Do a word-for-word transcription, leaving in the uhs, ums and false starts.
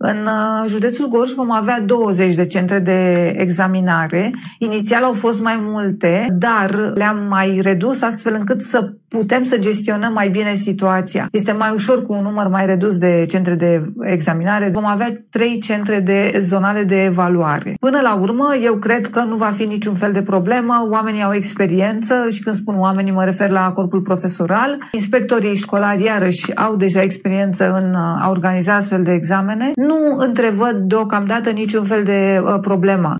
În județul Gorj vom avea douăzeci de centre de examinare. Inițial au fost mai multe, dar le-am mai redus astfel încât să putem să gestionăm mai bine situația. Este mai ușor cu un număr mai redus de centre de examinare. Vom avea trei centre de zonale de evaluare. Până la urmă, eu cred că nu va fi niciun fel de problemă. Oamenii au experiență și când spun oamenii mă refer la corpul profesoral. Inspectorii școlari iarăși au deja experiență în a organiza astfel de examene. Nu întrevăd deocamdată niciun fel de uh, problemă.